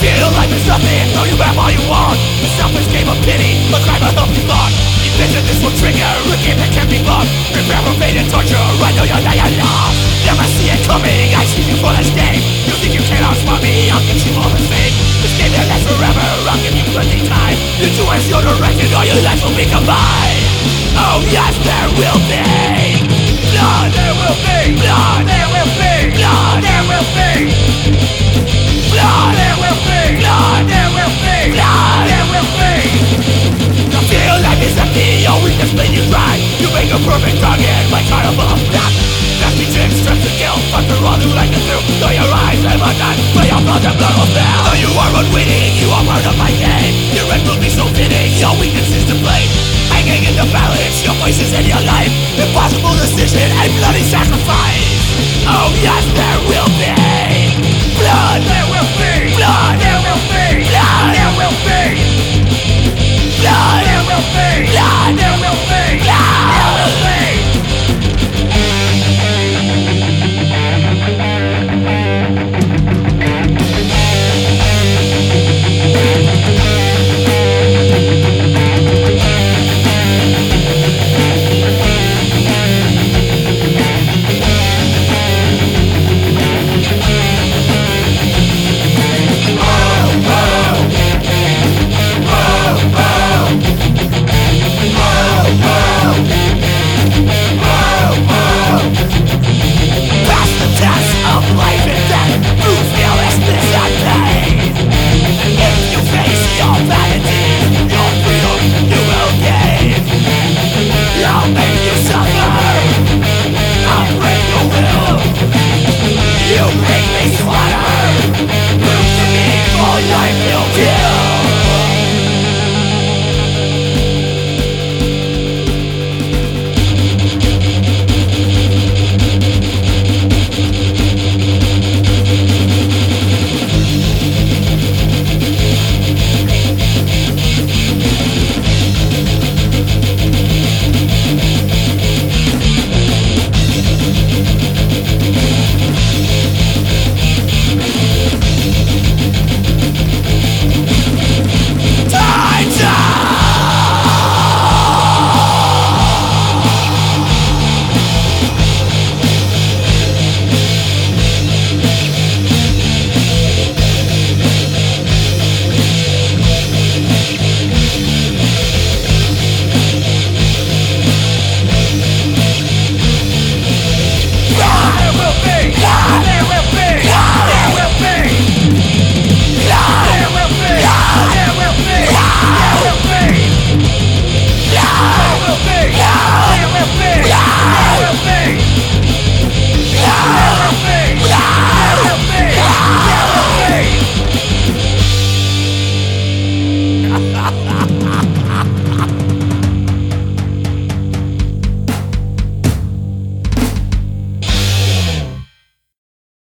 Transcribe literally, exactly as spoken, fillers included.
feel like there's nothing, though you have all you want. A selfish game of pity, a crime of healthy thought. Envision this will trigger a game that can't be blocked. Prepare for pain and torture, I know you're not lost. Never see it coming, I see you for this game. You think you can outsmart me, I'll get you all the same. This game that lasts forever, I'll give you plenty time. You two as your direction, all your lives will be combined. Oh yes, there will be blood, there will be blood, there will be blood, there will be blood, there will be blood, there will be blood, there will be. You feel like it's empty, your weakness made you dry. You make a perfect target, like carnival of black. Nasty tricks, strips and guilt, fuck through all you like to do. Though your eyes never done, but your blood and blood will spill. Though you are unwitting, you are part of my game. Your end will be so fitting, your weakness is to blame. Hanging in the balance, your voices in your life. Impossible decision and bloody sacrifice. Oh yes, there will be